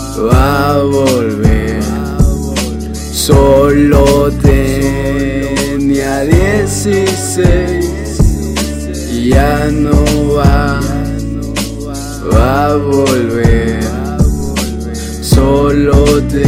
va a volver. Solo tenía 16 y ya no va a volver. Solo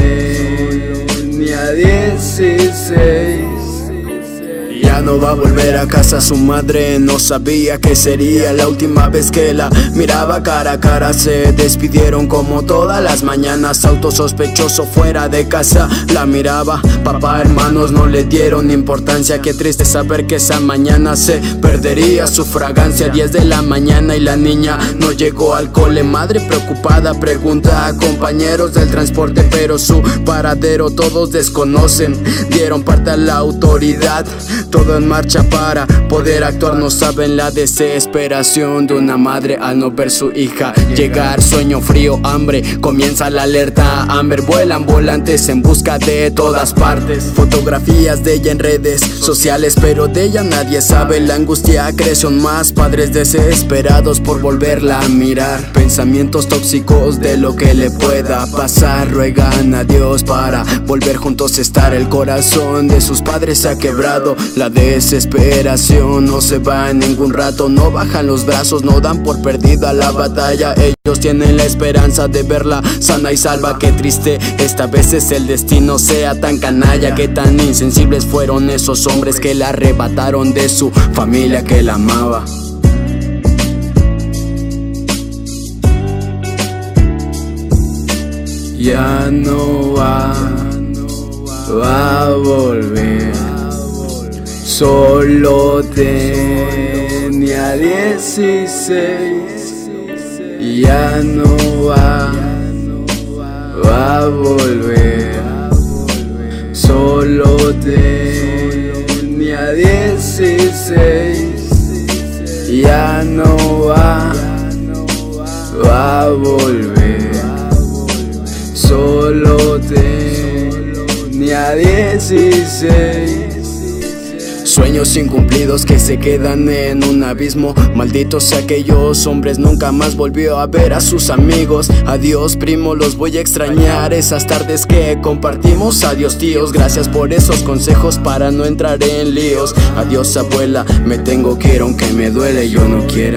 tenía 16. Ya no va a volver a casa, su madre no sabía que sería la última vez que la miraba cara a cara. Se despidieron como todas las mañanas, auto sospechoso fuera de casa la miraba. Papá, hermanos no le dieron importancia, qué triste saber que esa mañana se perdería su fragancia. 10 de la mañana y la niña no llegó al cole. Madre preocupada pregunta a compañeros del transporte, pero su paradero todos desconocen. Dieron parte a la autoridad, todo en marcha para poder actuar. No saben la desesperación de una madre al no ver su hija llegar. Sueño, frío, hambre, comienza la alerta Amber. Vuelan volantes en busca de todas partes. Fotografías de ella en redes sociales, pero de ella nadie sabe. La angustia creció más, padres desesperados por volverla a mirar. Pensamientos tóxicos de lo que le pueda pasar. Ruegan a Dios para volver juntos a estar. El corazón de sus padres se ha quebrado. La desesperación no se va en ningún rato. No bajan los brazos, no dan por perdida la batalla. Ellos tienen la esperanza de verla sana y salva. Qué triste esta vez es el destino, sea tan canalla. Qué tan insensibles fueron esos hombres que la arrebataron de su familia que la amaba. Ya no va a volver. Solo tenía 16 y ya no va a volver. Solo tenía 16 y ya no va a volver. Solo tenía 16. Sueños incumplidos que se quedan en un abismo. Malditos aquellos hombres, nunca más volvió a ver a sus amigos. Adiós primo, los voy a extrañar, esas tardes que compartimos. Adiós tíos, gracias por esos consejos para no entrar en líos. Adiós abuela, me tengo que ir aunque me duele y yo no quiera.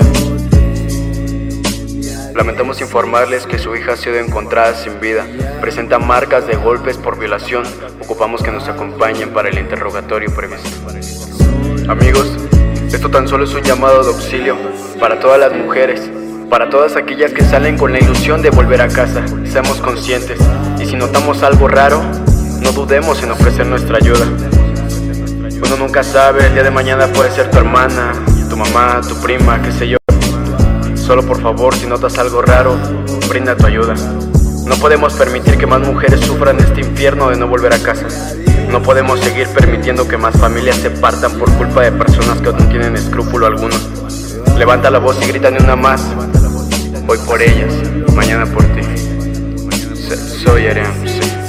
Lamentamos informarles que su hija ha sido encontrada sin vida. Presenta marcas de golpes por violación. Ocupamos que nos acompañen para el interrogatorio previsto. Amigos, esto tan solo es un llamado de auxilio para todas las mujeres, para todas aquellas que salen con la ilusión de volver a casa. Seamos conscientes y si notamos algo raro, no dudemos en ofrecer nuestra ayuda. Uno nunca sabe, el día de mañana puede ser tu hermana, tu mamá, tu prima, qué sé yo. Solo por favor, si notas algo raro, brinda tu ayuda. No podemos permitir que más mujeres sufran este infierno de no volver a casa. No podemos seguir permitiendo que más familias se partan por culpa de personas que no tienen escrúpulo alguno. Levanta la voz y grita ni una más. Hoy por ellas, mañana por ti. Soy Ariam, sí.